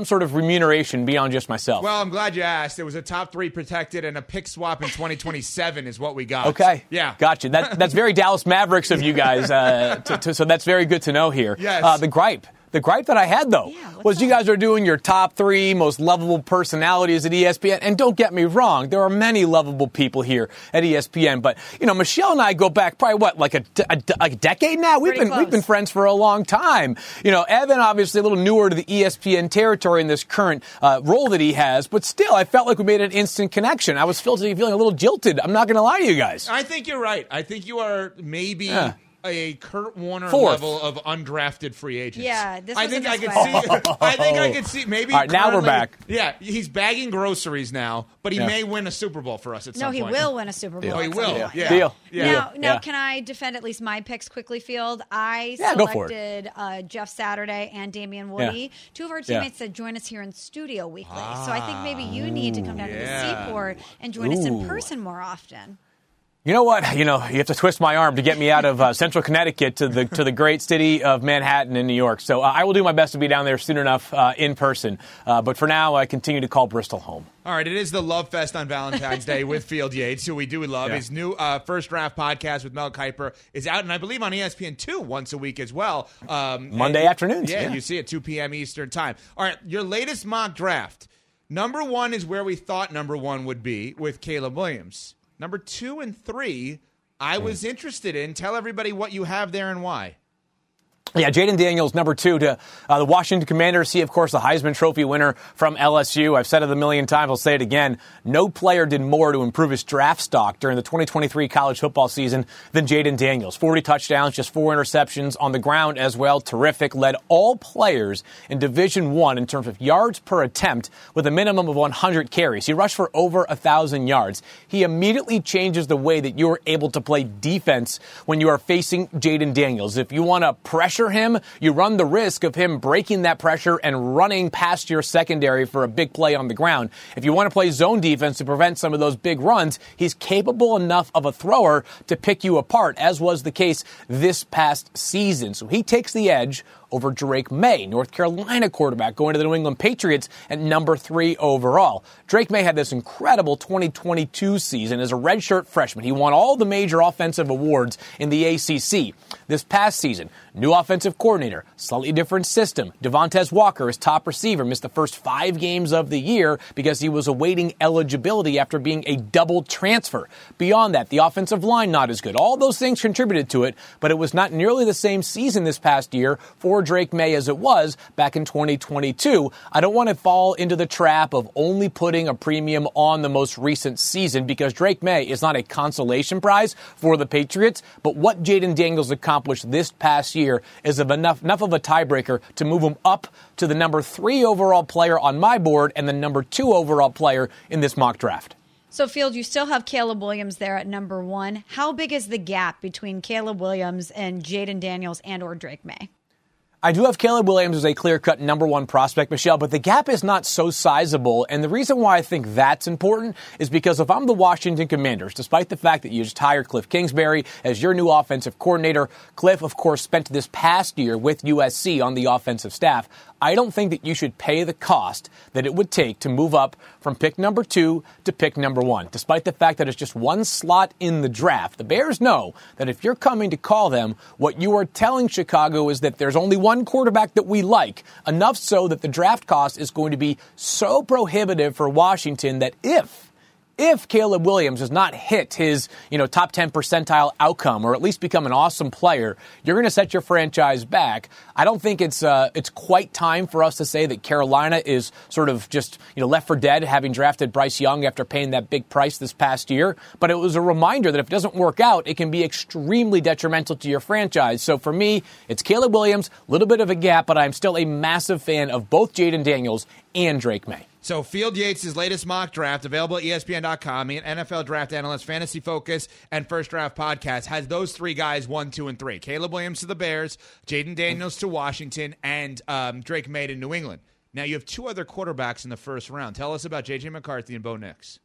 sort of remuneration beyond just myself? Well, I'm glad you asked. It was a top three protected and a pick swap in twenty twenty-seven is what we got. Okay. Yeah. Gotcha. That, that's very Dallas Mavericks of you guys. Uh, to, to, so that's very good to know here. Yes. Uh, the gripe. The gripe that I had, though, Yeah, was you guys are doing your top three most lovable personalities at E S P N. And don't get me wrong, there are many lovable people here at E S P N. But, you know, Michelle and I go back probably, what, like a, a, a decade now? We've Pretty been close. we've been friends for a long time. You know, Evan, obviously, a little newer to the E S P N territory in this current uh, role that he has. But still, I felt like we made an instant connection. I was feeling, feeling a little jilted. I'm not going to lie to you guys. I think you're right. I think you are maybe... Yeah. a Kurt Warner Fourth. level of undrafted free agents. Yeah, this I was think in I this could way. see. I think I could see maybe. All right, now we're currently- back. Yeah, he's bagging groceries now, but he Yeah. may win a Super Bowl for us at No, some he point. will win a Super Bowl. Oh, he at some will. point. Yeah. Deal. Yeah. Now, now Yeah. can I defend at least my picks quickly, Field? I Yeah, go for it. selected uh, Jeff Saturday and Damian Woody. Yeah. Two of our Yeah. teammates said join us here in studio weekly. so I think maybe you need to come down to yeah. the Seaport and join us in Ooh. person more often. You know what? You know, you have to twist my arm to get me out of uh, Central Connecticut to the to the great city of Manhattan in New York. So uh, I will do my best to be down there soon enough uh, in person. Uh, but for now, I continue to call Bristol home. All right, it is the Love Fest on Valentine's Day with Field Yates, who we do love. Yeah. His new uh, First Draft podcast with Mel Kiper is out, and I believe on E S P N two once a week as well. Um, Monday and- afternoons, Yeah, yeah. you see it two p.m. Eastern time. All right, your latest mock draft. Number one is where we thought number one would be with Caleb Williams. Number two and three, I was interested in. Tell everybody what you have there and why. Yeah, Jaden Daniels, number two to uh, the Washington Commanders. He, of course, the Heisman Trophy winner from L S U. I've said it a million times. I'll say it again. No player did more to improve his draft stock during the twenty twenty-three college football season than Jaden Daniels. forty touchdowns, just four interceptions on the ground as well. Terrific. Led all players in Division One in terms of yards per attempt with a minimum of one hundred carries. He rushed for over one thousand yards. He immediately changes the way that you're able to play defense when you are facing Jaden Daniels. If you want to pressure him, you run the risk of him breaking that pressure and running past your secondary for a big play on the ground. If you want to play zone defense to prevent some of those big runs, he's capable enough of a thrower to pick you apart, as was the case this past season. So he takes the edge over Drake May, North Carolina quarterback, going to the New England Patriots at number three overall. Drake May had this incredible twenty twenty-two season as a redshirt freshman. He won all the major offensive awards in the A C C. This past season, new offensive coordinator, slightly different system. Devontae Walker, his top receiver, missed the first five games of the year because he was awaiting eligibility after being a double transfer. Beyond that, the offensive line not as good. All those things contributed to it, but it was not nearly the same season this past year for Drake May as it was back in twenty twenty-two. I don't want to fall into the trap of only putting a premium on the most recent season because Drake May is not a consolation prize for the Patriots, but what Jaden Daniels accomplished this past year is of enough, enough of a tiebreaker to move him up to the number three overall player on my board and the number two overall player in this mock draft. So, Field, you still have Caleb Williams there at number one. How big is the gap between Caleb Williams and Jaden Daniels and or Drake May? I do have Caleb Williams as a clear-cut number one prospect, Michelle, but the gap is not so sizable. And the reason why I think that's important is because if I'm the Washington Commanders, despite the fact that you just hired Cliff Kingsbury as your new offensive coordinator, Cliff, of course, spent this past year with U S C on the offensive staff, I don't think that you should pay the cost that it would take to move up from pick number two to pick number one. Despite the fact that it's just one slot in the draft, the Bears know that if you're coming to call them, what you are telling Chicago is that there's only one quarterback that we like, enough so that the draft cost is going to be so prohibitive for Washington that if If Caleb Williams does not hit his, you know, top ten percentile outcome or at least become an awesome player, you're going to set your franchise back. I don't think it's uh, it's quite time for us to say that Carolina is sort of just, you know, left for dead having drafted Bryce Young after paying that big price this past year. But it was a reminder that if it doesn't work out, it can be extremely detrimental to your franchise. So for me, it's Caleb Williams, a little bit of a gap, but I'm still a massive fan of both Jaden Daniels and Drake May. So Field Yates' latest mock draft, available at E S P N dot com, an N F L draft analyst, Fantasy Focus, and First Draft Podcast, has those three guys, one, two, and three. Caleb Williams to the Bears, Jaden Daniels to Washington, and um, Drake May to New England. Now you have two other quarterbacks in the first round. Tell us about J J McCarthy and Bo Nix.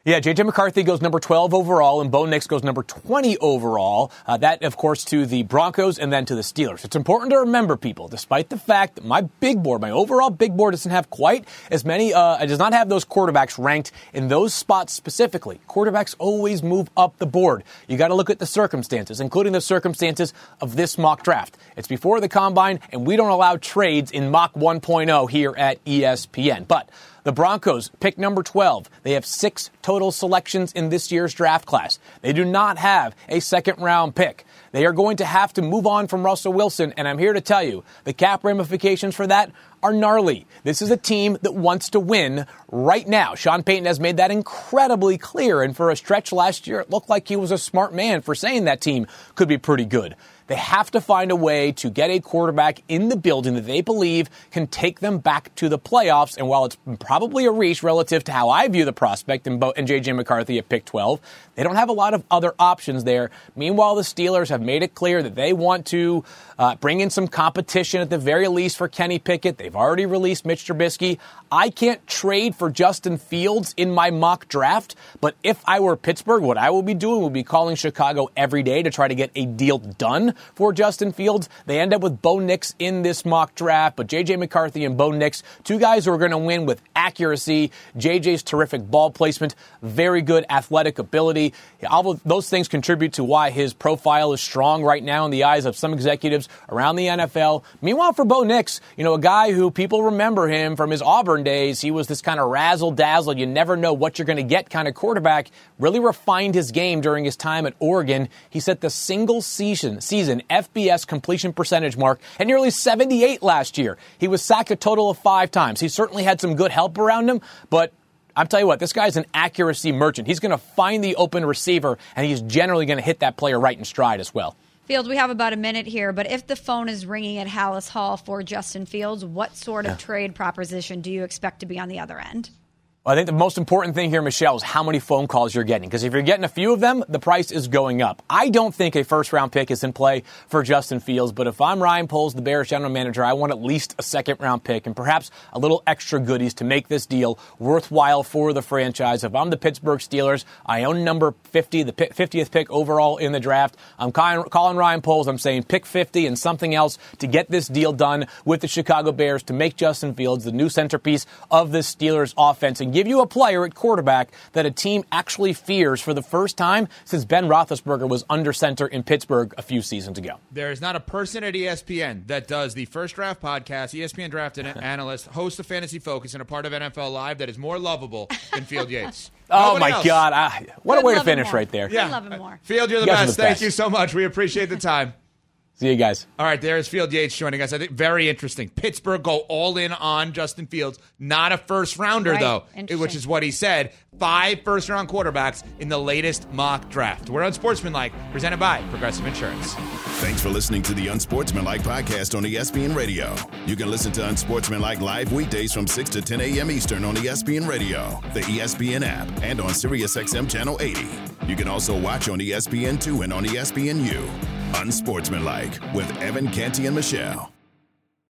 Yeah, J J. McCarthy goes number twelve overall, and Bo Nix goes number twenty overall. Uh, that, of course, to the Broncos and then to the Steelers. It's important to remember, people, despite the fact that my big board, my overall big board doesn't have quite as many, uh, it does not have those quarterbacks ranked in those spots specifically. Quarterbacks always move up the board. You got to look at the circumstances, including the circumstances of this mock draft. It's before the combine, and we don't allow trades in mock one point oh here at E S P N. But the Broncos pick number twelve. They have six total selections in this year's draft class. They do not have a second-round pick. They are going to have to move on from Russell Wilson, and I'm here to tell you, the cap ramifications for that are gnarly. This is a team that wants to win right now. Sean Payton has made that incredibly clear, and for a stretch last year, it looked like he was a smart man for saying that team could be pretty good. They have to find a way to get a quarterback in the building that they believe can take them back to the playoffs. And while it's probably a reach relative to how I view the prospect and, Bo- and J J. McCarthy at pick twelve, they don't have a lot of other options there. Meanwhile, the Steelers have made it clear that they want to uh, bring in some competition at the very least for Kenny Pickett. They've already released Mitch Trubisky. I can't trade for Justin Fields in my mock draft, but if I were Pittsburgh, what I would be doing would be calling Chicago every day to try to get a deal done for Justin Fields. They end up with Bo Nix in this mock draft, but J J. McCarthy and Bo Nix, two guys who are going to win with accuracy. J J's terrific ball placement, very good athletic ability. All of those things contribute to why his profile is strong right now in the eyes of some executives around the N F L. Meanwhile, for Bo Nix, you know, a guy who people remember him from his Auburn days, he was this kind of razzle-dazzle, you never know what you're going to get kind of quarterback, really refined his game during his time at Oregon. He set the single season, season F B S completion percentage mark at nearly seventy-eight last year. He was sacked a total of five times. He certainly had some good help around him, but I'm telling you what, this guy's an accuracy merchant. He's going to find the open receiver, and he's generally going to hit that player right in stride as well. Fields, we have about a minute here, but if the phone is ringing at Hallis Hall for Justin Fields, what sort of yeah. trade proposition do you expect to be on the other end? Well, I think the most important thing here, Michelle, is how many phone calls you're getting. Because if you're getting a few of them, the price is going up. I don't think a first-round pick is in play for Justin Fields. But if I'm Ryan Poles, the Bears general manager, I want at least a second-round pick and perhaps a little extra goodies to make this deal worthwhile for the franchise. If I'm the Pittsburgh Steelers, I own number fifty, the fiftieth pick overall in the draft. I'm calling Ryan Poles. I'm saying pick fifty and something else to get this deal done with the Chicago Bears to make Justin Fields the new centerpiece of this Steelers offense and give you a player at quarterback that a team actually fears for the first time since Ben Roethlisberger was under center in Pittsburgh a few seasons ago. There is not a person at E S P N that does the First Draft podcast, E S P N Draft Analyst, host of Fantasy Focus, and a part of N F L Live that is more lovable than Field Yates. Oh, Nobody my else. God. I, what We'd a way to love him finish more. right there. Yeah. Love him more. Field, you're the You guys are best. the Thank best. you so much. We appreciate the time. See you guys. All right, there is Field Yates joining us. I think very interesting. Pittsburgh go all in on Justin Fields. Not a first rounder, Right. though, Interesting. which is what he said. Five first round quarterbacks in the latest mock draft. We're Unsportsmanlike, presented by Progressive Insurance. Thanks for listening to the Unsportsmanlike podcast on E S P N Radio. You can listen to Unsportsmanlike live weekdays from six to ten a.m. Eastern on E S P N Radio, the E S P N app, and on SiriusXM Channel eighty. You can also watch on E S P N two and on E S P N U. Unsportsmanlike with Evan, Canty, and Michelle.